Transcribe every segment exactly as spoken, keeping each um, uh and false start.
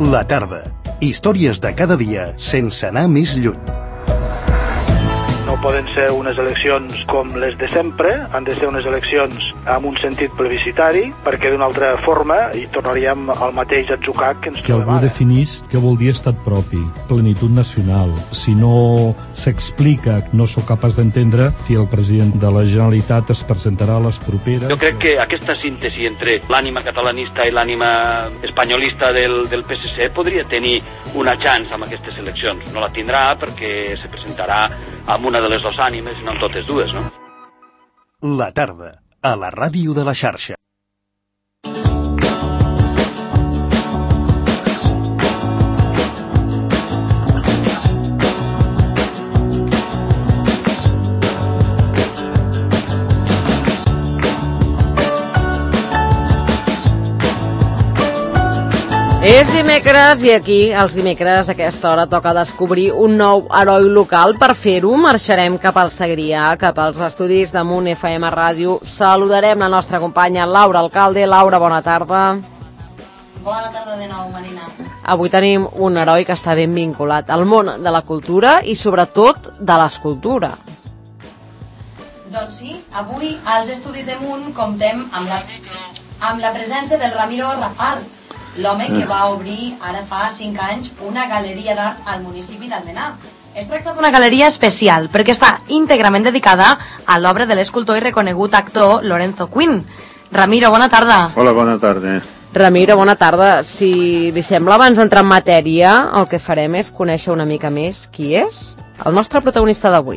La tarda. Històries de cada dia sense anar més lluny. No poden ser unes eleccions com les de sempre, han de ser unes eleccions amb un sentit plebiscitari, perquè d'una altra forma hi tornaríem al mateix atzucac que ens que trobem algú ara. definís què vol dir estat propi, plenitud nacional. Si no s'explica, no sóc capaç d'entendre si el president de la Generalitat es presentarà a les properes... Jo crec que aquesta síntesi entre l'ànima catalanista i l'ànima espanyolista del, del P S C podria tenir una chance amb aquestes eleccions. No la tindrà perquè se presentarà amb una de les dues ànimes i no amb totes dues, no? La tarda, a la ràdio de la xarxa. És dimecres i aquí, els dimecres, a aquesta hora toca descobrir un nou heroi local. Per fer-ho, marxarem cap al Segrià, cap als estudis de Munt F M Ràdio. Saludarem la nostra companya Laura Alcalde. Laura, bona tarda. Bona tarda de nou, Marina. Avui tenim un heroi que està ben vinculat al món de la cultura i sobretot de l'escultura. Doncs sí, avui als estudis de Munt comptem amb la, amb la presència del Ramiro Rafart, l'home que va obrir ara fa cinc anys una galeria d'art al municipi d'Almenar. Es tracta d'una galeria especial perquè està íntegrament dedicada a l'obra de l'escultor i reconegut actor Lorenzo Quinn. Ramiro, bona tarda. Hola, bona tarda. Ramiro, bona tarda. Si li sembla, abans d'entrar en matèria, el que farem és conèixer una mica més qui és el nostre protagonista d'avui.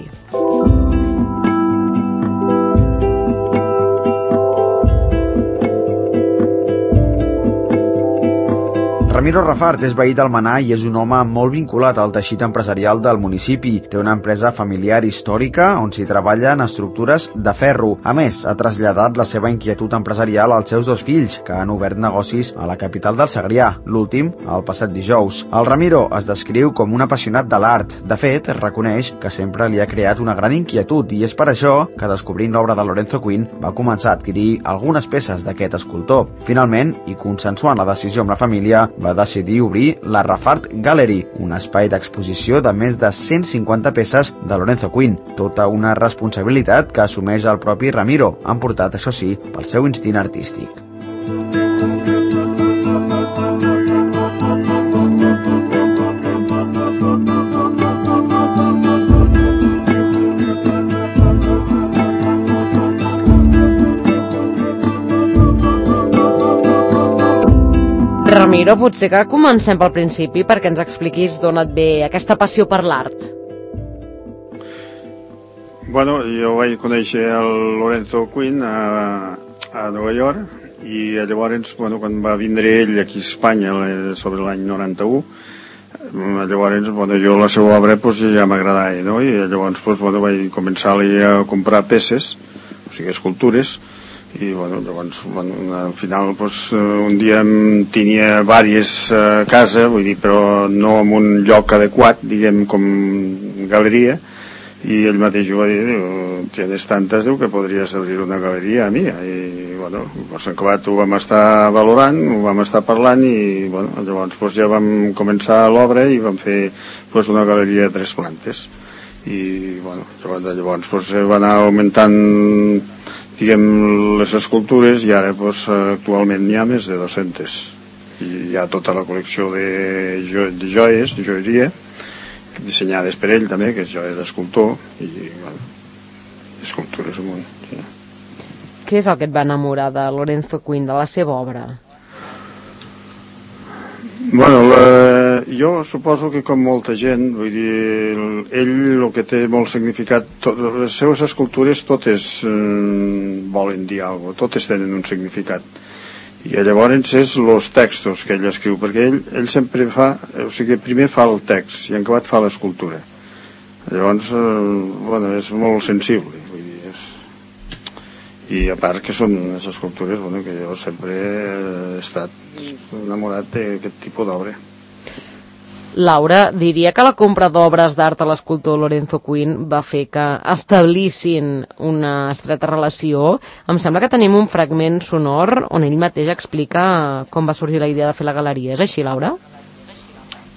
Ramiro Rafart és veí d'Almenar i és un home molt vinculat al teixit empresarial del municipi. Té una empresa familiar històrica on s'hi treballen estructures de ferro. A més, ha traslladat la seva inquietud empresarial als seus dos fills, que han obert negocis a la capital del Segrià, l'últim el passat dijous. El Ramiro es descriu com un apassionat de l'art. De fet, reconeix que sempre li ha creat una gran inquietud i és per això que, descobrint l'obra de Lorenzo Quinn, va començar a adquirir algunes peces d'aquest escultor. Finalment, i consensuant la decisió amb la família, va decidir obrir la Rafart Gallery, un espai d'exposició de més de cent cinquanta peces de Lorenzo Quinn. Tota una responsabilitat que assumeix el propi Ramiro, emportat, això sí, pel seu instint artístic. Ramiro, potser que comencem pel principi perquè ens expliquis d'on et ve aquesta passió per l'art. Bueno, jo vaig conèixer el Lorenzo Quinn a, a Nova York i llavors, bueno, quan va vindre ell aquí a Espanya sobre l'any noranta-u, llavors, bueno, jo la seva obra pues, ja m'agradava, no? I llavors pues, bueno, vaig començar a comprar peces, o sigui, escultures, i bueno, llavors bueno, al final pues, un dia em tenia diverses a casa, vull dir, però no en un lloc adequat, diguem, com galeria, i ell mateix ho va dir, diu, tienes tantes, diu, que podries obrir una galeria mia, i bueno, pues, en acabat ho vam estar valorant, ho vam estar parlant, i bueno, llavors pues, ja vam començar l'obra i vam fer pues, una galeria de tres plantes, i bueno, llavors pues, va anar augmentant, diguem, les escultures, i ara pues, actualment n'hi ha més de dues-centes, i hi ha tota la col·lecció de, jo, de joies, de joieria, dissenyades per ell també, que és joia d'escultor, i bueno, escultures amunt. Sí. Què és el que et va enamorar de Lorenzo Quinn, de la seva obra? Bueno, la, jo suposo que com molta gent, vull dir, ell el que té molt significat, tot, les seves escultures totes eh, volen dir alguna cosa, totes tenen un significat. I llavors és els textos que ell escriu, perquè ell, ell sempre fa, o sigui, primer fa el text i en acabat fa l'escultura. Llavors, eh, bueno, és molt sensible, vull dir, és... i a part que són unes escultures, bueno, que jo sempre he estat enamorat d'aquest tipus d'obra. Laura, diria que la compra d'obres d'art a l'escultor Lorenzo Quinn va fer que establissin una estreta relació. Em sembla que tenim un fragment sonor on ell mateix explica com va sorgir la idea de fer la galeria. És així, Laura?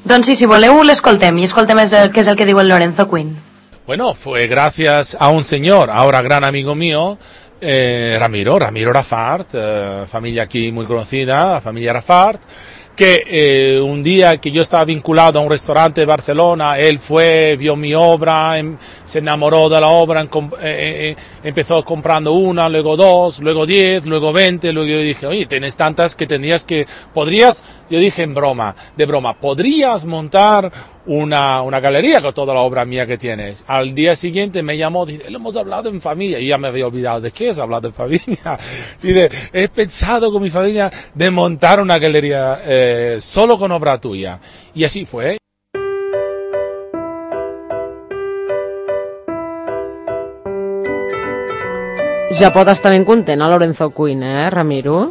Doncs sí, si voleu l'escoltem, i escoltem què és el que diu el Lorenzo Quinn. Bueno, fue gracias a un señor, ahora gran amigo mío, eh, Ramiro, Ramiro Rafart, eh, familia aquí muy conocida, familia Rafart, que eh, un día que yo estaba vinculado a un restaurante de Barcelona, él fue, vio mi obra, em, se enamoró de la obra, en, eh, eh, empezó comprando una, luego dos, luego diez, luego veinte, luego yo dije, oye, tienes tantas que tendrías que, podrías, yo dije en broma, de broma, podrías montar una, una galería con toda la obra mía que tienes. Al día siguiente me llamó, dice, lo hemos hablado en familia, y ya me había olvidado de qué es hablar de familia. Dice, he pensado con mi familia de montar una galería eh, solo con obra tuya. Y así fue. Ja pot estar ben content a Lorenzo Quinn, eh, Ramiro?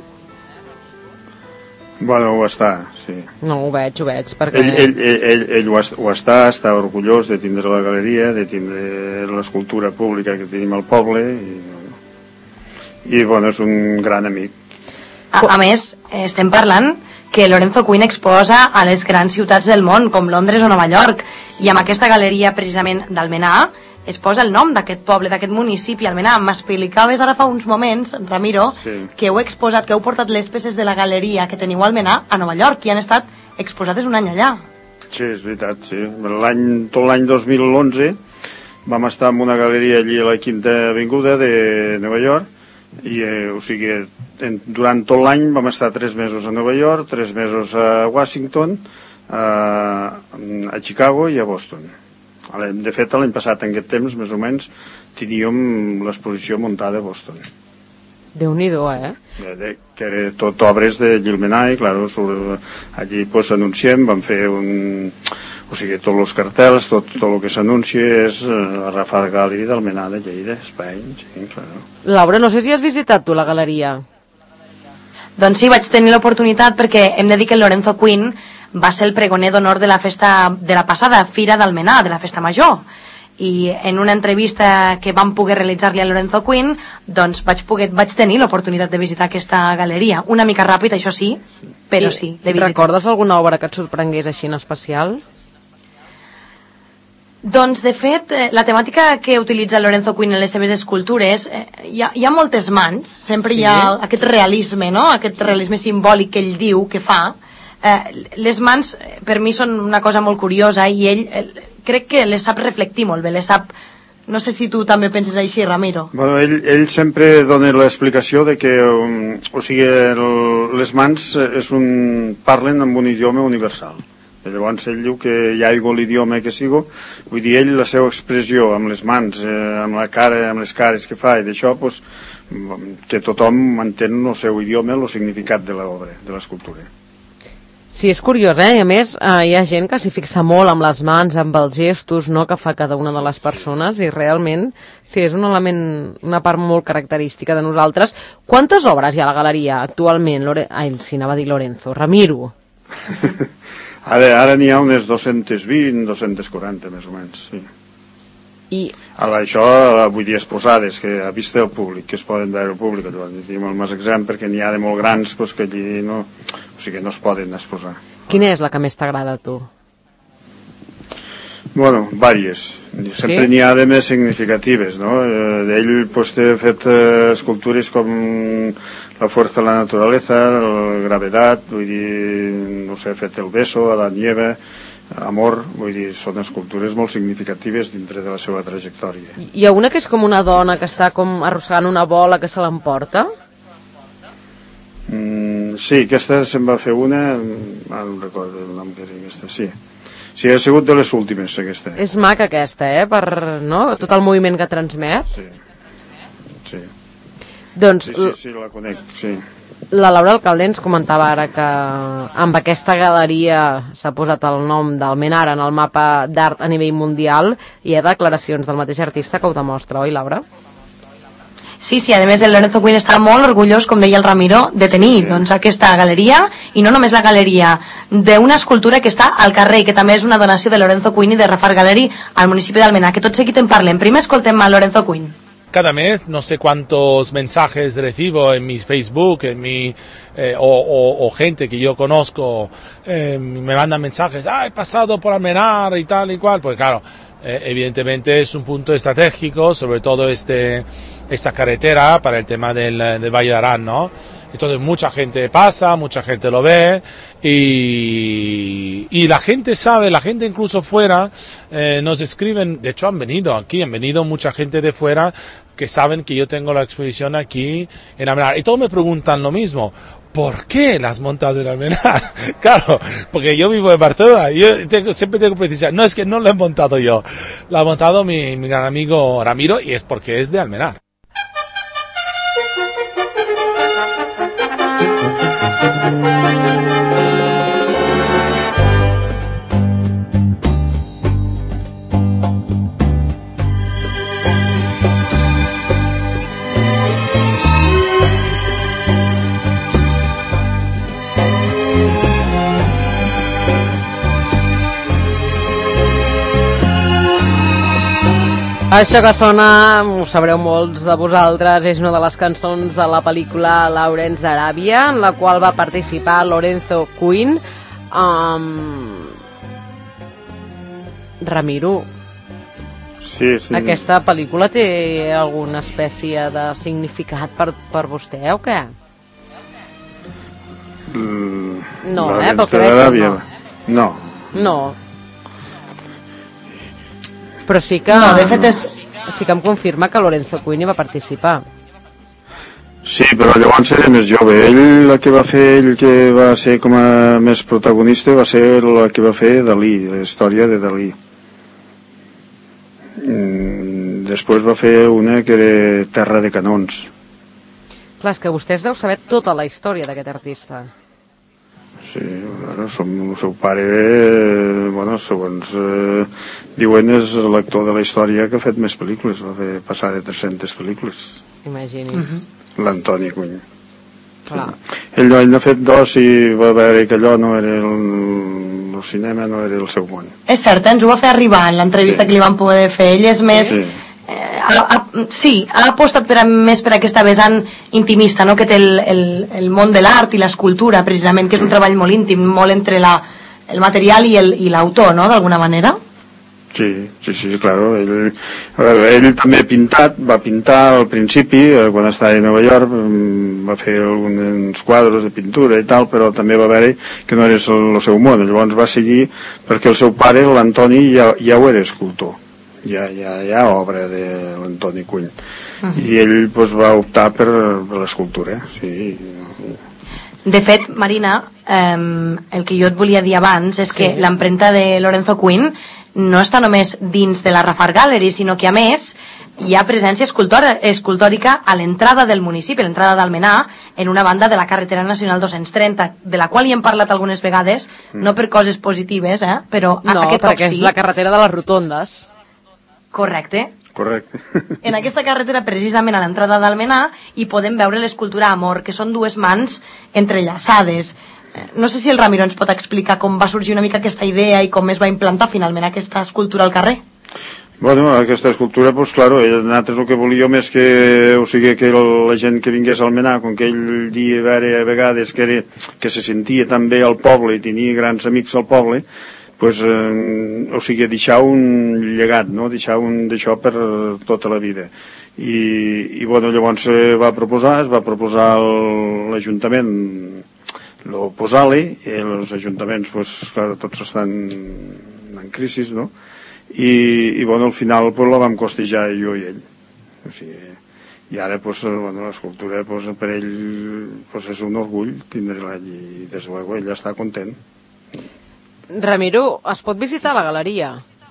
Bueno, ho està, sí. No, ho veig, ho veig, perquè... Ell, ell, ell, ell, ell ho, ho està, està orgullós de tindre la galeria, de tindre l'escultura pública que tenim al poble, i, i bueno, és un gran amic. A, a més, estem parlant que Lorenzo Quinn exposa a les grans ciutats del món, com Londres o Nova York, i amb aquesta galeria, precisament, d'Almenar, es posa el nom d'aquest poble, d'aquest municipi, Almenar. M'explicaves ara fa uns moments, Ramiro, sí, que heu exposat, que heu portat les peces de la galeria que teniu a Almenar a Nova York i han estat exposades un any allà. Sí, és veritat, sí. L'any, tot l'any dos mil onze vam estar en una galeria allí a la Quinta Avinguda de Nova York i, eh, o sigui, en, durant tot l'any vam estar tres mesos a Nova York, tres mesos a Washington, a, a Chicago i a Boston. De fet, l'any passat, en aquest temps, més o menys, teníem l'exposició muntada a Boston. Déu-n'hi-do, eh? De, de, que era tot obres de Gilmenay, claro, sobre, allí pues, anunciem, vam fer un... O sigui, tots els cartels, tot, tot el que s'anuncia és la Rafart Gallery d'Almenar de Lleida, Espanya, sí, claro. Laura, no sé si has visitat tu la galeria. Doncs sí, vaig tenir l'oportunitat perquè hem de dir que el Lorenzo Quinn va ser el pregoner d'honor de la festa de la passada Fira d'Almenar, de la Festa Major. I en una entrevista que vam poder realitzar-li a Lorenzo Quinn, doncs vaig, poder, vaig tenir l'oportunitat de visitar aquesta galeria. Una mica ràpid, això sí, però sí, l'he visitat. Recordes alguna obra que et sorprengués així en especial? Doncs, de fet, la temàtica que utilitza Lorenzo Quinn en les seves escultures, eh, hi, ha, hi ha moltes mans, sempre sí, hi ha aquest realisme, no? Aquest realisme simbòlic que ell diu que fa. Eh, les mans per mi són una cosa molt curiosa i ell eh, crec que les sap reflectir molt bé, les sap... No sé si tu també penses així, Ramiro. Bueno, ell, ell sempre dona l'explicació de que um, o sigui, el, les mans és un, parlen amb un idioma universal. I llavors ell diu que hi ha l'idioma que sigo, vull dir, ell la seva expressió amb les mans, eh, amb la cara, amb les cares que fa i d'això, pues, que tothom entén el seu idioma, el significat de l'obra, de l'escultura. Sí, és curiós, eh? I a més, eh, hi ha gent que s'hi fixa molt amb les mans, amb els gestos, no?, que fa cada una de les persones, i realment, sí, és un element, una part molt característica de nosaltres. Quantes obres hi ha a la galeria actualment? Lore... Ai, si anava a dir Lorenzo. Ramiro. ara ara n'hi ha unes dos-centes vint, dos-centes quaranta, més o menys, sí. I... Ara, això, vull dir, exposades, que a vista del públic, que es poden veure al públic. Tenim el més exemple, perquè n'hi ha de molt grans, doncs, que allí no, o sigui, no es poden exposar. Quina és la que més t'agrada a tu? Bueno, vàries. Sempre sí? N'hi ha de més significatives, no? Eh, ell, pues, té fet eh, escultures com La fuerza de la naturaleza, la gravedad, vull dir, no sé, ha fet El beso, Adán y Eva, Amor, vull dir, són escultures molt significatives dintre de la seva trajectòria. Hi ha una que és com una dona que està com arrossegant una bola que se l'emporta? Mm, sí, aquesta se'n va fer una, ah, no recordo el nom que era aquesta, sí. Sí, ha sigut de les últimes, aquesta. És maca aquesta, eh, per, no?, tot el moviment que transmet. Sí, sí. Doncs... Sí, sí, sí, la conec, sí. La Laura Alcalde ens comentava ara que amb aquesta galeria s'ha posat el nom d'Almenar en el mapa d'art a nivell mundial i hi ha declaracions del mateix artista que ho demostra, oi, Laura? Sí, sí, a més el Lorenzo Quinn està molt orgullós, com deia el Ramiro, de tenir sí. doncs, aquesta galeria, i no només la galeria, d'una escultura que està al carrer, que també és una donació de Lorenzo Quinn i de Rafart Gallery al municipi d'Almenar, que tot seguit en parlem. Primer escoltem a Lorenzo Quinn. cada mes, no sé cuántos mensajes recibo en mi Facebook, en mi, eh, o, o, o gente que yo conozco, eh, me mandan mensajes, ah, he pasado por Almenar y tal y cual, pues claro, eh, evidentemente es un punto estratégico, sobre todo este, esta carretera para el tema del, del Valle de Arán, ¿no? Entonces mucha gente pasa, mucha gente lo ve y, y la gente sabe, la gente incluso fuera eh, nos escriben, de hecho han venido aquí, han venido mucha gente de fuera que saben que yo tengo la exposición aquí en Almenar y todos me preguntan lo mismo. ¿Por qué la has montado en Almenar? Claro, porque yo vivo en Barcelona, yo tengo, siempre tengo que decir, no es que no lo he montado yo, lo ha montado mi, mi gran amigo Ramiro y es porque es de Almenar. Això que sona, ho sabreu molts de vosaltres, és una de les cançons de la pel·lícula Lawrence d'Aràbia, en la qual va participar Lorenzo Quinn. Um... Ramiro, sí, sí. Aquesta pel·lícula té alguna espècie de significat per, per vostè o què? Mm, no, eh? Pel que veig no. No. No. Però sí que, no, de fet és... sí que em confirma que Lorenzo Quinn hi va participar. Sí, però llavors era més jove. Ell, la que va fer, ell que va ser com a més protagonista, va ser la que va fer Dalí, la història de Dalí. Després va fer una que era Terra de canons. Clar, és que vostès deu saber tota la història d'aquest artista. Sí, bueno, som, el seu pare, eh, bueno, segons eh, diuen, és l'actor de la història que ha fet més pel·lícules, va fer passar de tres-centes pel·lícules. Imagini's. Uh-huh. L'Antoni Cuny. Clar. Sí. Ell, ell n'ha fet dos i va veure que allò no era el, el cinema, no era el seu món. És cert, ens ho va fer arribar en l'entrevista sí. que li van poder fer. Ell és més... Sí. Eh, ha, ha, sí, ha apostat per a, més per aquesta vessant intimista, no? Que té el, el, el món de l'art i l'escultura, precisament, que és un treball molt íntim, molt entre la, el material i l'autor, no?, d'alguna manera. Sí, sí, sí, claro. Ell, ell també ha pintat, va pintar al principi, quan estava a Nova York, va fer alguns quadres de pintura i tal, però també va veure que no era el, el seu món. Llavors va seguir, perquè el seu pare, l'Antoni, ja, ja ho era escultor. Ja, ja, ja obra de l'Antoni Cuny. Uh-huh. I ell pues, va optar per, per l'escultura. Sí. De fet, Marina, eh, el que jo et volia dir abans és sí. que l'empremta de Lorenzo Quinn no està només dins de la Rafar Gallery, sinó que a més hi ha presència escultòrica a l'entrada del municipi, a l'entrada d'Almenar, en una banda de la carretera nacional dos-cents trenta, de la qual hi hem parlat algunes vegades, mm. no per coses positives, eh, però no, aquest cop sí. perquè és la carretera de les rotondes. Correcte. Correcte. En aquesta carretera, precisament a l'entrada d'Almenar, hi podem veure l'escultura Amor, que són dues mans entrellaçades. No sé si el Ramiro ens pot explicar com va sorgir una mica aquesta idea i com es va implantar finalment aquesta escultura al carrer. Bueno, aquesta escultura, doncs, claro, nosaltres el que volíem és que, o sigui, que la gent que vingués a Almenar, com que ell dia a veure a vegades que, era, que se sentia tan bé al poble i tenia grans amics al poble, pues, eh, o sigui, deixar un llegat, no? Deixar un d'això per tota la vida. I, i bueno, llavors se va proposar, es va proposar l'Ajuntament lo posar-li, i els ajuntaments, pues, clar, tots estan en crisi, no? I, i bueno, al final pues, la vam costejar jo i ell. O sigui, i ara pues, bueno, l'escultura pues, per ell pues, és un orgull tindre-la i des de luego ell està content. Ramiro, es pot visitar la galeria?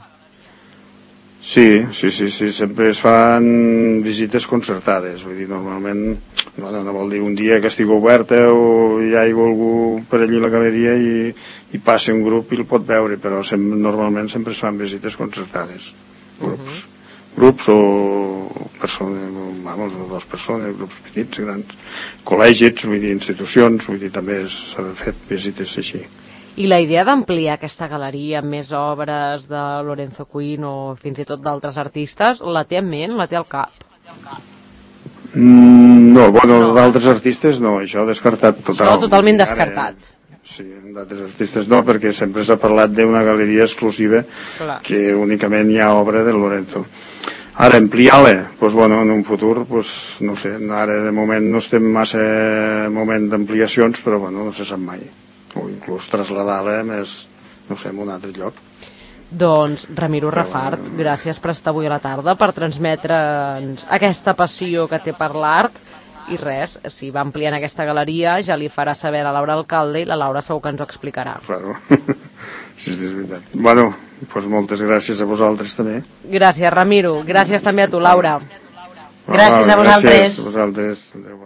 Sí, sí, sí, sí, sempre es fan visites concertades, vull dir, normalment, no, no vol dir un dia que estigui oberta o hi hagi algú per allí a la galeria i, i passi un grup i el pot veure, però sempre, normalment sempre es fan visites concertades, grups, uh-huh. grups o persones, vamos, dues persones, grups petits, grans, col·legis, vull dir, institucions, vull dir, també s'ha fet visites així. I la idea d'ampliar aquesta galeria amb més obres de Lorenzo Quinn o fins i tot d'altres artistes, la té en ment, la té al cap? Mm, no, bueno, no. D'altres artistes no, això descartat total. Això totalment descartat. Ara, sí, d'altres artistes no, perquè sempre s'ha parlat d'una galeria exclusiva Clar. que únicament hi ha obra de Lorenzo. Ara, ampliar-la, doncs, bueno, en un futur, doncs, no sé, ara de moment no estem massa moment d'ampliacions, però bueno, no se sap mai. O inclús traslladar-la més, no sé, en un altre lloc. Doncs, Ramiro Rafart, gràcies per estar avui a la tarda, per transmetre'ns aquesta passió que té per l'art, i res, si va ampliant aquesta galeria ja li farà saber a la Laura Alcalde i la Laura segur que ens ho explicarà. Claro, sí, sí, és veritat. Bueno, doncs moltes gràcies a vosaltres també. Gràcies, Ramiro. Gràcies també a tu, Laura. Gràcies a vosaltres. Gràcies a vosaltres. Adéu.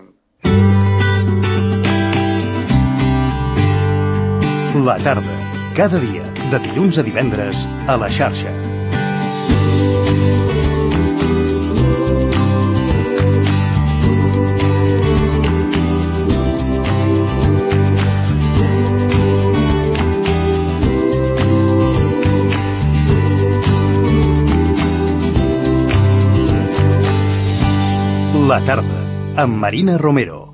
La tarda, cada dia, de dilluns a divendres, a la xarxa. La tarda, amb Marina Romero.